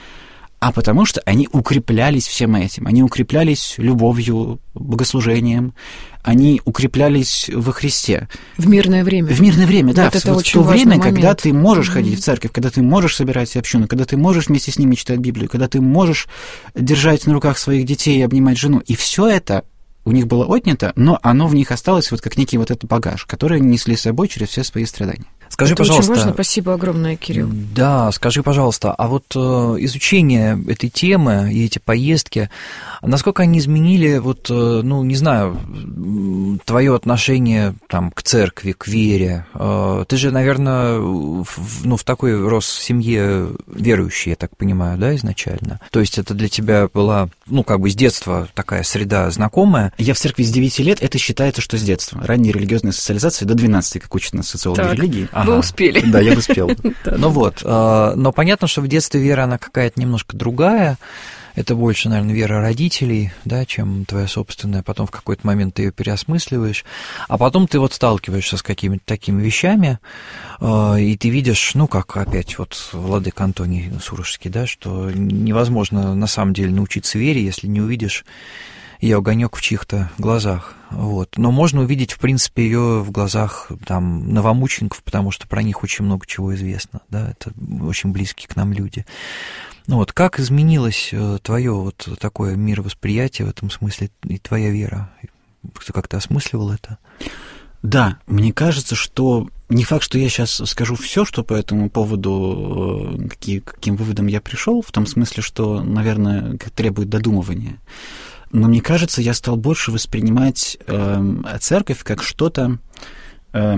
А потому что они укреплялись всем этим. Они укреплялись любовью, богослужением, они укреплялись во Христе. В мирное время. В мирное время, да. Вот в, это вот очень в то время, момент. когда ты можешь mm-hmm. ходить в церковь, когда ты можешь собирать общину, когда ты можешь вместе с ними читать Библию, когда ты можешь держать на руках своих детей и обнимать жену. И все это у них было отнято, но оно в них осталось вот как некий вот этот багаж, который они несли с собой через все свои страдания. Скажи, это пожалуйста, очень важно, спасибо огромное, Кирилл. Да, скажи, пожалуйста, а вот э, изучение этой темы и эти поездки, насколько они изменили, вот, э, ну, не знаю, твое отношение там, к церкви, к вере? Э, ты же, наверное, в, ну, в такой рос семье верующей, я так понимаю, да, изначально? То есть это для тебя была, ну, как бы с детства такая среда знакомая? Я в церкви с девяти лет, это считается, что с детства. Ранняя религиозная социализация до двенадцати, как учат нас социологи так. религии. Вы успели. Да, я успел. Ну вот, но понятно, что в детстве вера, она какая-то немножко другая. Это больше, наверное, вера родителей, да, чем твоя собственная. Потом в какой-то момент ты ее переосмысливаешь. А потом ты вот сталкиваешься с какими-то такими вещами, и ты видишь, ну, как опять вот владыка Антоний Сурожский, да, что невозможно на самом деле научиться вере, если не увидишь ее огонек в чьих-то глазах. Вот. Но можно увидеть, в принципе, ее в глазах там, новомучеников, потому что про них очень много чего известно. Да? Это очень близкие к нам люди. Ну, вот. Как изменилось твое вот такое мировосприятие в этом смысле и твоя вера? Ты как-то осмысливал это? Да, мне кажется, что не факт, что я сейчас скажу все, что по этому поводу, какие, каким выводом я пришел, в том смысле, что, наверное, требует додумывания. Но мне кажется, я стал больше воспринимать э, церковь как что-то, э,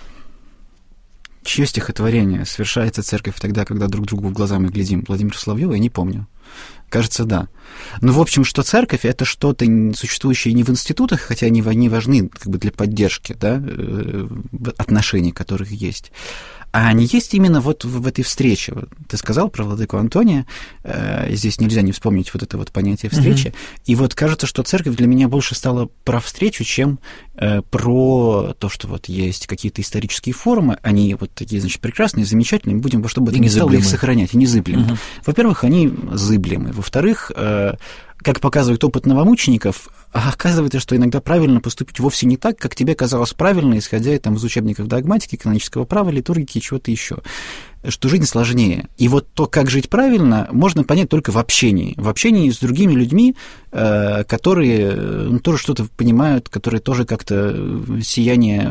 чье стихотворение «Совершается церковь тогда, когда друг другу в глаза мы глядим». Владимир Соловьев, я не помню. Кажется, да. Но, в общем, что церковь — это что-то существующее не в институтах, хотя они, они важны как бы для поддержки, да, отношений, которых есть, а они есть именно вот в, в этой встрече. Ты сказал про владыку Антония, э, здесь нельзя не вспомнить вот это вот понятие встречи. Mm-hmm. И вот кажется, что церковь для меня больше стала про встречу, чем э, про то, что вот есть какие-то исторические формы, они вот такие, значит, прекрасные, замечательные, будем во что бы то ни стало их сохранять, и незыблемы. Mm-hmm. Во-первых, они зыблемы. Во-вторых, э, как показывает опыт новомучеников, оказывается, что иногда правильно поступить вовсе не так, как тебе казалось правильно, исходя там, из учебников догматики, канонического права, литургики и чего-то еще. Что жизнь сложнее. И вот то, как жить правильно, можно понять только в общении. В общении с другими людьми, которые ну, тоже что-то понимают, которые тоже как-то сияние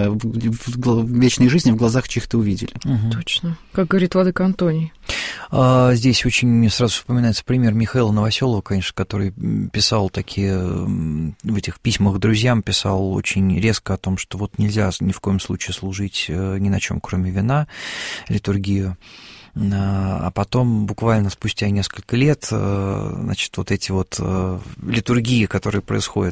в вечной жизни в глазах чьих-то увидели. Угу. Точно. Как говорит владыка Антоний. А, здесь очень мне сразу вспоминается пример Михаила Новоселова, конечно, который писал такие, в этих письмах друзьям, писал очень резко о том, что вот нельзя ни в коем случае служить ни на чем, кроме вина, литургию. А потом, буквально спустя несколько лет, значит, вот эти вот литургии, которые происходят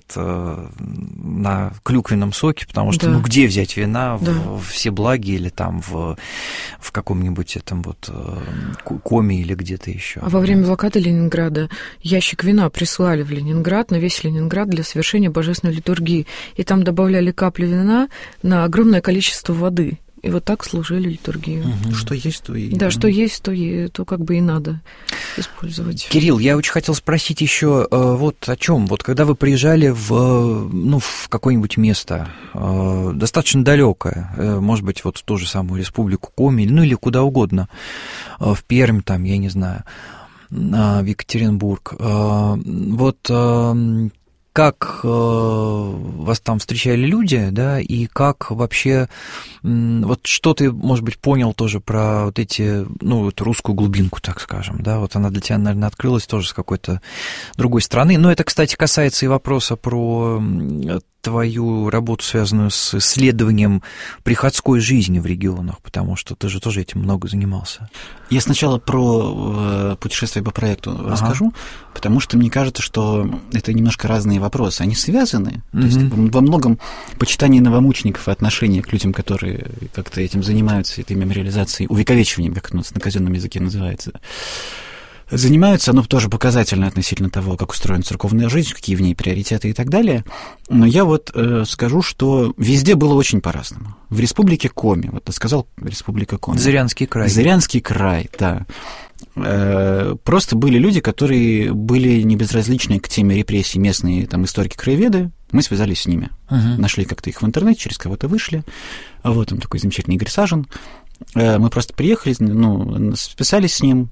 на клюквенном соке, потому что, да. ну, где взять вина да. в, в Всеблаге или там в, в каком-нибудь этом вот Коме или где-то еще. А во время блокады Ленинграда ящик вина прислали в Ленинград, на весь Ленинград для совершения божественной литургии, и там добавляли капли вина на огромное количество воды. И вот так служили литургию. Угу. Что есть, то и... Да, что есть, то, и, то как бы и надо использовать. Кирилл, я очень хотел спросить еще вот о чем. Вот когда вы приезжали в, ну, в какое-нибудь место достаточно далекое, может быть, вот в ту же самую республику Коми, ну или куда угодно, в Пермь, там, я не знаю, в Екатеринбург, вот... Как э, вас там встречали люди, да, и как вообще, м, вот что ты, может быть, понял тоже про вот эти, ну, эту русскую глубинку, так скажем, да, вот она для тебя, наверное, открылась тоже с какой-то другой стороны. Но это, кстати, касается и вопроса про твою работу, связанную с исследованием приходской жизни в регионах, потому что ты же тоже этим много занимался. Я сначала про э, путешествие по проекту ага. расскажу, потому что мне кажется, что это немножко разные вопросы. Они связаны. Mm-hmm. То есть во многом почитание новомучеников и отношение к людям, которые как-то этим занимаются, этой мемориализацией, увековечиванием, как у нас на казенном языке называется, занимаются, оно тоже показательно относительно того, как устроена церковная жизнь, какие в ней приоритеты и так далее. Но я вот э, скажу, что везде было очень по-разному. В республике Коми, вот ты сказал, республика Коми. Зырянский край. Зырянский край, да. Э, просто были люди, которые были не безразличны к теме репрессий, местные там историки-краеведы. Мы связались с ними. Uh-huh. Нашли как-то их в интернете, через кого-то вышли. А вот там такой замечательный Игорь Сажин. Э, мы просто приехали, ну, списались с ним,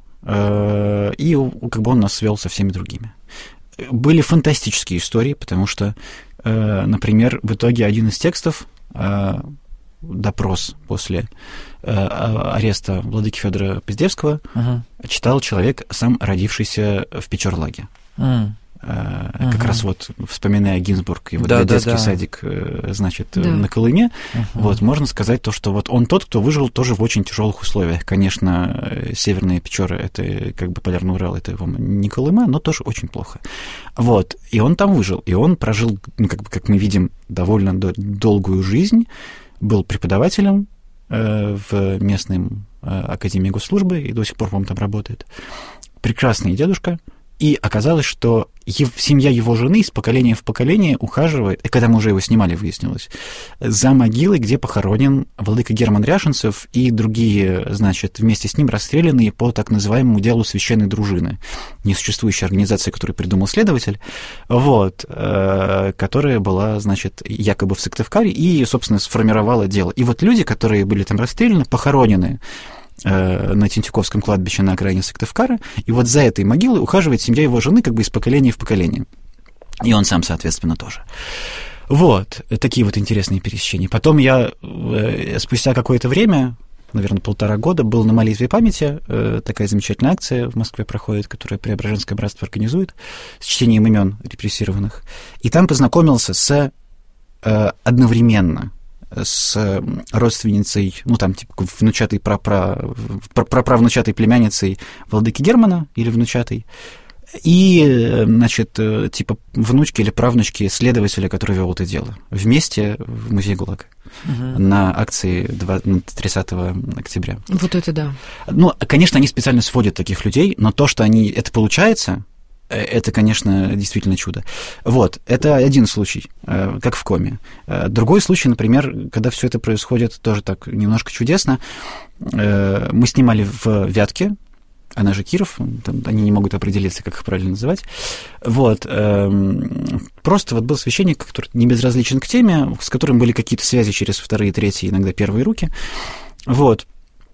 и как бы он нас свел со всеми другими. Были фантастические истории, потому что, например, в итоге один из текстов, допрос после ареста владыки Федора Пиздевского, uh-huh. читал человек, сам родившийся в Печорлаге. Uh-huh. Как uh-huh. раз вот, вспоминая Гинзбург, его да, детский да, да. садик, значит, да. на Колыме, uh-huh. вот, можно сказать то, что вот он тот, кто выжил тоже в очень тяжелых условиях. Конечно, северные Печоры, это как бы Полярный Урал, это вам не Колыма, но тоже очень плохо. Вот, и он там выжил, и он прожил, ну, как бы, как мы видим, довольно долгую жизнь, был преподавателем э, в местной э, академии госслужбы, и до сих пор, по-моему, там работает. Прекрасный дедушка. И оказалось, что семья его жены из поколения в поколение ухаживает, и когда мы уже его снимали, выяснилось, за могилой, где похоронен владыка Герман Ряшенцев и другие, значит, вместе с ним расстрелянные по так называемому делу священной дружины, несуществующей организации, которую придумал следователь, вот, которая была, значит, якобы в Сыктывкаре и, собственно, сформировала дело. И вот люди, которые были там расстреляны, похоронены на Тентюковском кладбище на окраине Сыктывкара, и вот за этой могилой ухаживает семья его жены как бы из поколения в поколение. И он сам, соответственно, тоже. Вот, такие вот интересные пересечения. Потом я спустя какое-то время, наверное, полтора года, был на молитве памяти, такая замечательная акция в Москве проходит, которую Преображенское братство организует, с чтением имен репрессированных. И там познакомился с одновременно с родственницей, ну, там, типа, внучатой, праправнучатой племянницей владыки Германа или внучатой, и, значит, типа, внучки или правнучки следователя, который вел это дело, вместе в музей ГУЛАГа угу. на акции тридцатого октября. Вот это да. Ну, конечно, они специально сводят таких людей, но то, что они, это получается... Это, конечно, действительно чудо. Вот, это один случай, как в Коме. Другой случай, например, когда все это происходит тоже так немножко чудесно. Мы снимали в Вятке, она же Киров, там, они не могут определиться, как их правильно называть. Вот. Просто вот был священник, который не безразличен к теме, с которым были какие-то связи через вторые, третьи, иногда первые руки. Вот.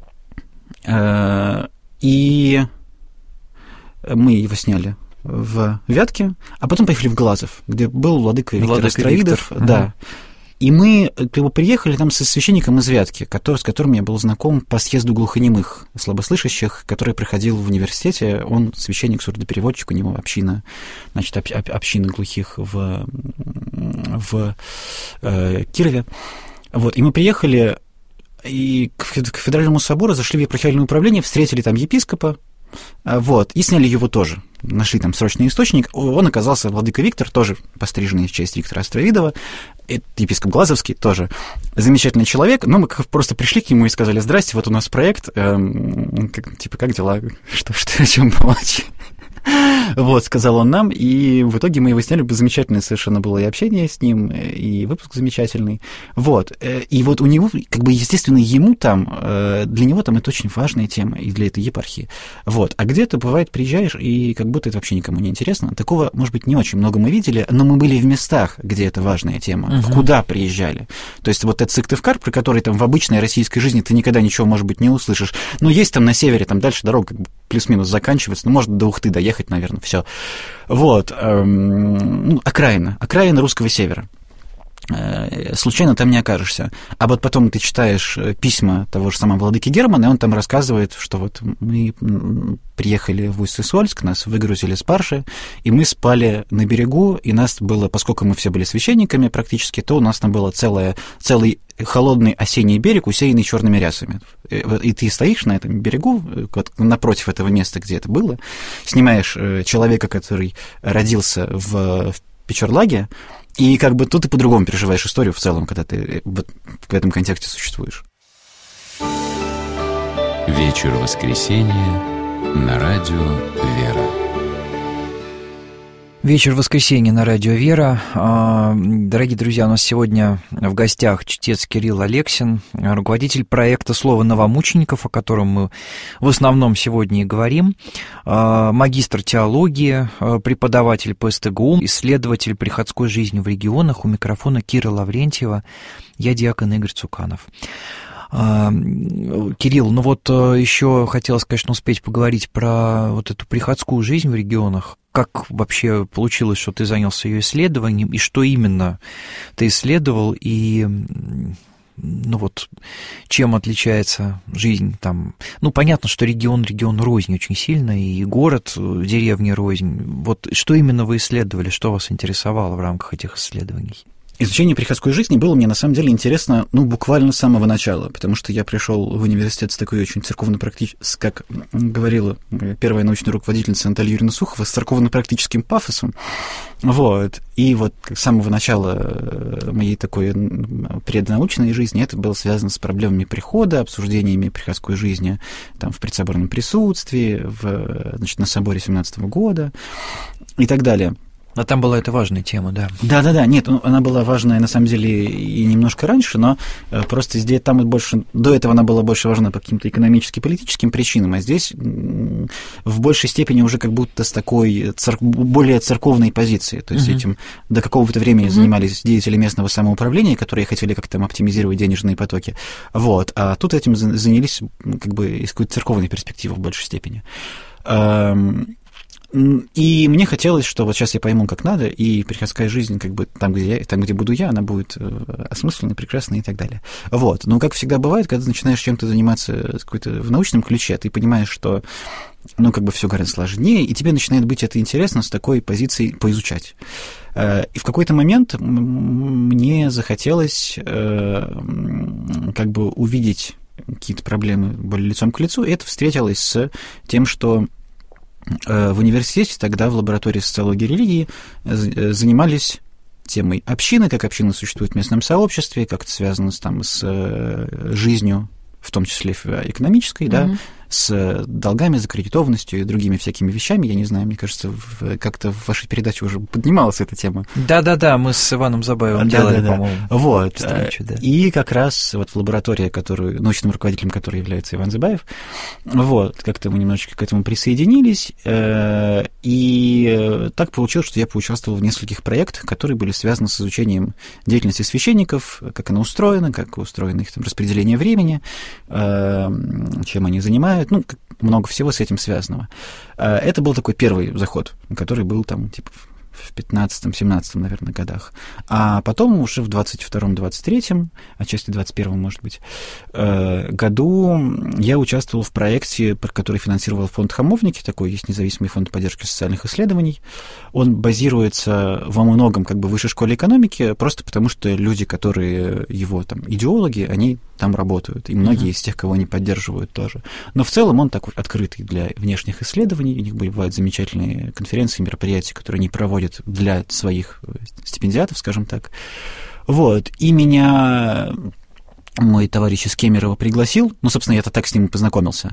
И мы его сняли в Вятке, а потом поехали в Глазов, где был владыка Виктор Островидов. Да. Ага. И мы приехали там со священником из Вятки, который, с которым я был знаком по съезду глухонемых, слабослышащих, который проходил в университете. Он священник-сурдопереводчик, у него община, значит, об, об, община глухих в, в э, Кирове. Вот. И мы приехали и к, к Федеральному собору, зашли в епархиальное управление, встретили там епископа, вот, и сняли его тоже. Нашли там срочный источник. Он оказался владыка Виктор, тоже постриженный в честь Виктора Островидова. Епископ Глазовский тоже замечательный человек. Но мы просто пришли к нему и сказали: здрасте, вот у нас проект. Эм, как, типа, как дела? Что, что, о чем помочь? Вот, сказал он нам, и в итоге мы его сняли, замечательное совершенно было и общение с ним, и выпуск замечательный. Вот, и вот у него, как бы, естественно, ему там, для него там это очень важная тема, и для этой епархии. Вот, а где-то, бывает, приезжаешь, и как будто это вообще никому не интересно. Такого, может быть, не очень много мы видели, но мы были в местах, где это важная тема, uh-huh. куда приезжали. То есть вот этот Сыктывкар, про который там в обычной российской жизни ты никогда ничего, может быть, не услышишь. Но есть там на севере, там дальше дорога как бы плюс-минус заканчивается, ну, может, до Ухты доехать, наверное, все. Вот. Ну, окраина, окраина русского севера. Случайно там не окажешься. А вот потом ты читаешь письма того же самого владыки Германа, и он там рассказывает, что вот мы приехали в Усть-Сысольск, нас выгрузили с баржи, и мы спали на берегу, и нас было, поскольку мы все были священниками практически, то у нас там было целое, целый холодный осенний берег, усеянный черными рясами. И ты стоишь на этом берегу, вот напротив этого места, где это было, снимаешь человека, который родился в, в Печорлаге, и как бы тут ты по-другому переживаешь историю в целом, когда ты в, в этом контексте существуешь. Вечер воскресенья на радио «Вера». Вечер воскресенья на радио «Вера». Дорогие друзья, у нас сегодня в гостях чтец Кирилл Алексин, руководитель проекта «Слово новомучеников», о котором мы в основном сегодня и говорим, магистр теологии, преподаватель по эс тэ гэ у, исследователь приходской жизни в регионах. У микрофона Кира Лаврентьева, я диакон Игорь Цуканов. Кирилл, ну вот еще хотелось, конечно, успеть поговорить про вот эту приходскую жизнь в регионах. Как вообще получилось, что ты занялся ее исследованием, и что именно ты исследовал, и ну вот чем отличается жизнь там? Ну, понятно, что регион регион рознь очень сильно, и город, деревня рознь. Вот что именно вы исследовали, что вас интересовало в рамках этих исследований? Изучение приходской жизни было мне, на самом деле, интересно, ну, буквально с самого начала, потому что я пришел в университет с такой очень церковно-практической, как говорила первая научная руководительница Наталья Юрьевна Сухова, с церковно-практическим пафосом, вот, и вот с самого начала моей такой преднаучной жизни это было связано с проблемами прихода, обсуждениями приходской жизни там, в предсоборном присутствии, в, значит, на соборе семнадцатого года и так далее. А там была эта важная тема, да. Да-да-да, нет, она была важная, на самом деле, и немножко раньше, но просто здесь, там больше, до этого она была больше важна по каким-то экономическим, политическим причинам, а здесь в большей степени уже как будто с такой цер... более церковной позиции, то есть uh-huh. этим до какого-то времени uh-huh. занимались деятели местного самоуправления, которые хотели как-то там оптимизировать денежные потоки, вот, а тут этим занялись как бы из какой-то церковной перспективы в большей степени. И мне хотелось, что вот сейчас я пойму, как надо, и приходская жизнь, как бы там, где я, там, где буду я, она будет осмысленной, прекрасной и так далее. Вот. Но, как всегда бывает, когда ты начинаешь чем-то заниматься какой-то в научном ключе, ты понимаешь, что, ну, как бы все гораздо сложнее, и тебе начинает быть это интересно с такой позиции поизучать. И в какой-то момент мне захотелось как бы увидеть какие-то проблемы более лицом к лицу, и это встретилось с тем, что в университете тогда в лаборатории социологии и религии занимались темой общины, как община существует в местном сообществе, как это связано с, там, с жизнью, в том числе экономической, mm-hmm. да, с долгами, закредитованностью и другими всякими вещами. Я не знаю, мне кажется, в, как-то в вашей передаче уже поднималась эта тема. Да-да-да, мы с Иваном Забаевым да, делали, да, да. по-моему, вот. встречу. Да. И как раз вот в лаборатории, которую, научным руководителем которой является Иван Забаев, вот, как-то мы немножечко к этому присоединились, и так получилось, что я поучаствовал в нескольких проектах, которые были связаны с изучением деятельности священников, как она устроена, как устроено их там распределение времени, чем они занимают, ну, много всего с этим связанного. Это был такой первый заход, который был там, типа, в пятнадцатом-семнадцатом, наверное, годах. А потом уже в двадцать втором-двадцать третьем, отчасти двадцать первом, может быть, году я участвовал в проекте, который финансировал фонд «Хамовники», такой есть независимый фонд поддержки социальных исследований. Он базируется во многом как бы в высшей школе экономики, просто потому что люди, которые его там идеологи, они там работают, и многие uh-huh. из тех, кого они поддерживают, тоже. Но в целом он такой открытый для внешних исследований, у них бывают замечательные конференции, мероприятия, которые они проводят для своих стипендиатов, скажем так. Вот, и меня мой товарищ из Кемерово пригласил, ну, собственно, я-то так с ним познакомился.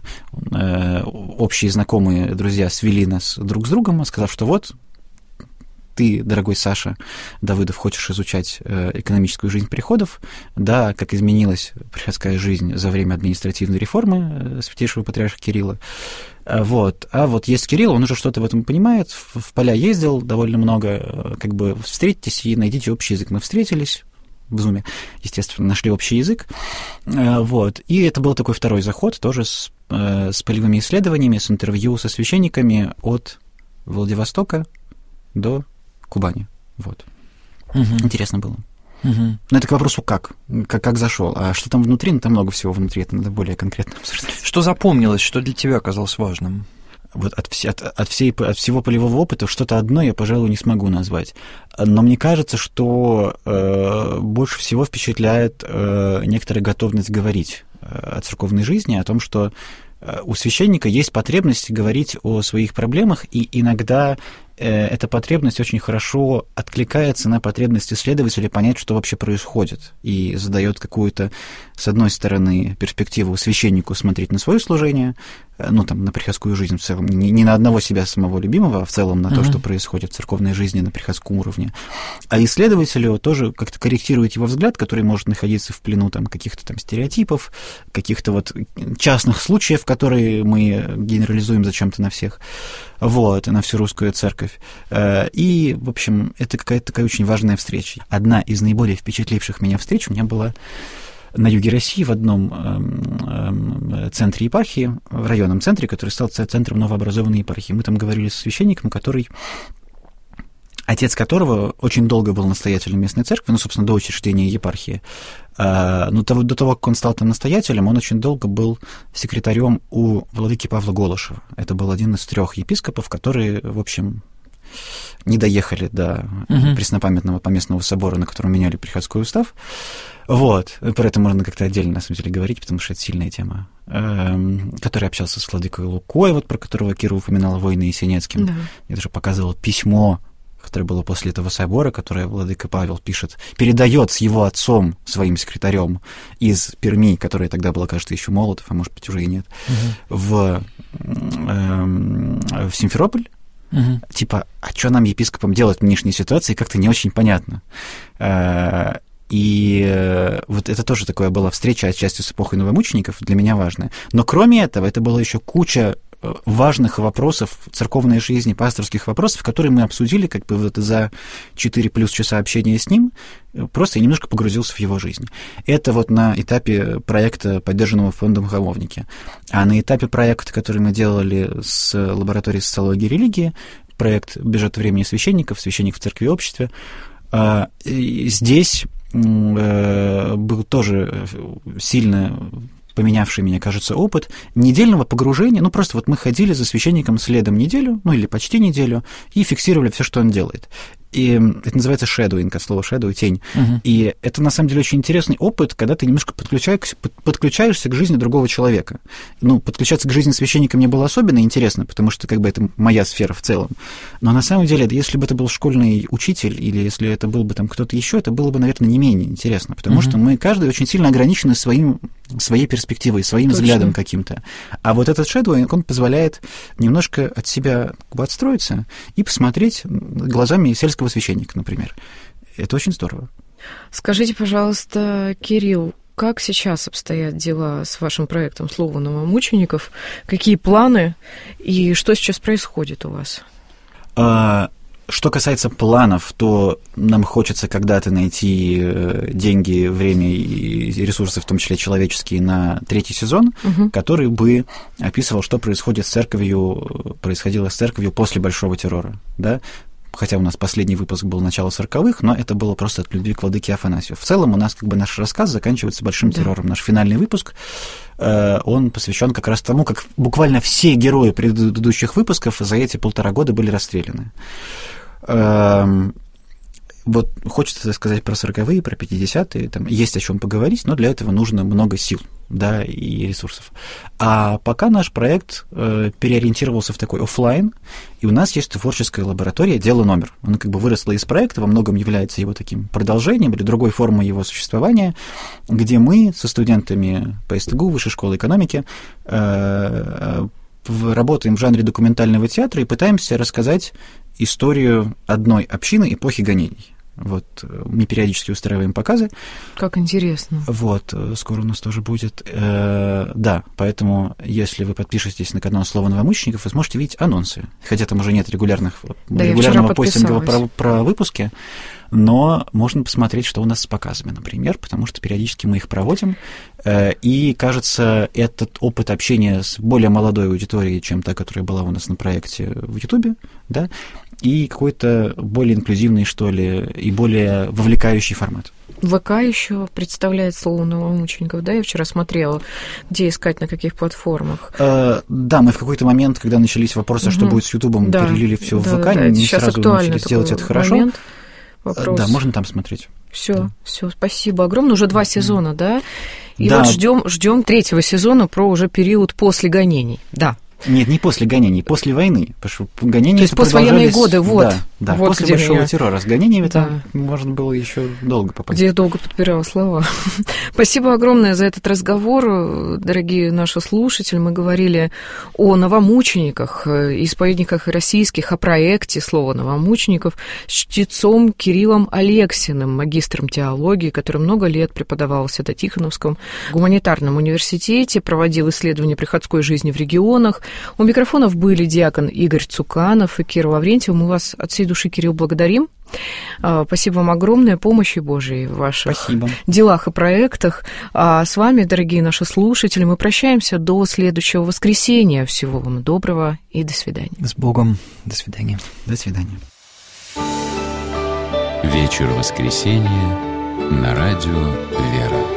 Общие знакомые друзья свели нас друг с другом, сказав, что вот, ты, дорогой Саша Давыдов, хочешь изучать экономическую жизнь приходов, да, как изменилась приходская жизнь за время административной реформы святейшего патриарха Кирилла. Вот. А вот есть Кирилл, он уже что-то в этом понимает, в поля ездил довольно много, как бы встретитесь и найдите общий язык. Мы встретились в Зуме, естественно, нашли общий язык. Вот. И это был такой второй заход, тоже с, с полевыми исследованиями, с интервью со священниками от Владивостока до Кубани. Вот. Угу. Интересно было. Угу. Но это к вопросу как? как? Как зашел? А что там внутри? Ну, там много всего внутри, это надо более конкретно обсуждать. Что запомнилось, что для тебя оказалось важным? Вот от, от, от, всей, от всего полевого опыта что-то одно я, пожалуй, не смогу назвать. Но мне кажется, что э, больше всего впечатляет э, некоторая готовность говорить э, о церковной жизни, о том, что э, у священника есть потребность говорить о своих проблемах, и иногда эта потребность очень хорошо откликается на потребность исследователя понять, что вообще происходит, и задает какую-то, с одной стороны, перспективу священнику смотреть на свое служение, ну, там, на приходскую жизнь в целом, не, не на одного себя самого любимого, а в целом на uh-huh. то, что происходит в церковной жизни на приходском уровне, а исследователю тоже как-то корректирует его взгляд, который может находиться в плену там каких-то там стереотипов, каких-то вот частных случаев, которые мы генерализуем зачем-то на всех, вот, на всю русскую церковь. И, в общем, это какая-то такая очень важная встреча. Одна из наиболее впечатливших меня встреч у меня была на юге России в одном центре епархии, в районном центре, который стал центром новообразованной епархии. Мы там говорили с священником, который, отец которого очень долго был настоятелем местной церкви, ну, собственно, до учреждения епархии. Но до того, как он стал там настоятелем, он очень долго был секретарем у владыки Павла Голышева. Это был один из трех епископов, которые, в общем, не доехали до uh-huh. преснопамятного поместного собора, на котором меняли приходской устав. Вот. Про это можно как-то отдельно, на самом деле, говорить, потому что это сильная тема. Эм, который общался с владыкой Лукой, вот про которого Кира упоминала, Войной Есенецким. Да. Я даже показывал письмо, которое было после этого собора, которое владыка Павел пишет, передает с его отцом, своим секретарем из Перми, которая тогда была, кажется, еще Молотов, а может быть, уже и нет, угу. в, эм, в Симферополь. Угу. Типа, а что нам, епископам, делать в нынешней ситуации, как-то не очень понятно. И вот это тоже такое была встреча отчасти с эпохой новомучеников, для меня важная. Но кроме этого, это была еще куча важных вопросов церковной жизни, пасторских вопросов, которые мы обсудили как бы вот за четыре плюс часа общения с ним, просто я немножко погрузился в его жизнь. Это вот на этапе проекта, поддержанного фондом «Хамовники». А на этапе проекта, который мы делали с лабораторией социологии и религии, проект «Бюджет времени священников», «Священник в церкви и обществе», здесь был тоже сильно поменявший, мне кажется, опыт недельного погружения. Ну, просто вот мы ходили за священником следом неделю, ну, или почти неделю, и фиксировали все, что он делает. И это называется shadowing, от слова shadow, тень. Uh-huh. И это, на самом деле, очень интересный опыт, когда ты немножко подключаешься, подключаешься к жизни другого человека. Ну, подключаться к жизни священника мне было особенно интересно, потому что как бы это моя сфера в целом. Но на самом деле, если бы это был школьный учитель, или если это был бы там кто-то еще, это было бы, наверное, не менее интересно, потому uh-huh. что мы каждый очень сильно ограничены своим, своей перспективой, своим Точно. взглядом каким-то. А вот этот shadowing, он позволяет немножко от себя как бы отстроиться и посмотреть глазами сельского священника, например. Это очень здорово. Скажите, пожалуйста, Кирилл, как сейчас обстоят дела с вашим проектом «Слово новомучеников»? Какие планы и что сейчас происходит у вас? А, что касается планов, то нам хочется когда-то найти деньги, время и ресурсы, в том числе человеческие, на третий сезон, угу. который бы описывал, что происходит с церковью, происходило с церковью после Большого террора, да? Хотя у нас последний выпуск был начало сороковых, но это было просто от любви к владыке Афанасию. В целом у нас как бы наш рассказ заканчивается Большим да. террором. Наш финальный выпуск, э, он посвящен как раз тому, как буквально все герои предыдущих выпусков за эти полтора года были расстреляны. Э, вот хочется сказать про сороковые, про пятидесятые, там есть о чем поговорить, но для этого нужно много сил, да, и ресурсов. А пока наш проект э, переориентировался в такой офлайн, и у нас есть творческая лаборатория «Дело номер». Она как бы выросла из проекта, во многом является его таким продолжением или другой формой его существования, где мы со студентами по СТГУ, Высшей школы экономики, э, работаем в жанре документального театра и пытаемся рассказать историю одной общины эпохи гонений. Вот, мы периодически устраиваем показы. Как интересно. Вот, скоро у нас тоже будет. Э, да, поэтому, если вы подпишетесь на канал «Слово новомучеников», вы сможете видеть анонсы. Хотя там уже нет регулярных, да, регулярного постинга про, про выпуски, но можно посмотреть, что у нас с показами, например, потому что периодически мы их проводим. Э, и, кажется, этот опыт общения с более молодой аудиторией, чем та, которая была у нас на проекте в Ютубе, да, и какой-то более инклюзивный, что ли, и более вовлекающий формат. ВК еще представляет «Слово новомучеников», да? Я вчера смотрела, где искать, на каких платформах. Э, да, мы в какой-то момент, когда начались вопросы, угу. что будет с Ютубом, да. перелили все да, в ВК, да, да. не Сейчас сразу начали делать это хорошо. Момент, вопрос. Да, можно там смотреть. Все, да. все, спасибо огромное. Уже два сезона, да? И да. вот ждем, ждем третьего сезона про уже период после гонений. Да. Нет, не после гонений, после войны. Потому что гонения То есть послевоенные годы, вот. Да, да вот после Большого меня... террора. С гонениями да. там можно было еще долго попасть. Где я долго подбирала слова. Спасибо огромное за этот разговор, дорогие наши слушатели. Мы говорили о новомучениках, исповедниках российских, о проекте «Слово новомучеников» с чтецом Кириллом Алексиным, магистром теологии, который много лет преподавал в Свято-Тихоновском гуманитарном университете, проводил исследования приходской жизни в регионах. У микрофонов были диакон Игорь Цуканов и Кира Лаврентьева. Мы вас от всей души, Кирилл, благодарим. Спасибо вам огромное, помощи Божией в ваших Спасибо. делах и проектах. А с вами, дорогие наши слушатели, мы прощаемся до следующего воскресенья. Всего вам доброго и до свидания. С Богом. До свидания. До свидания. Вечер воскресенья на радио «Вера».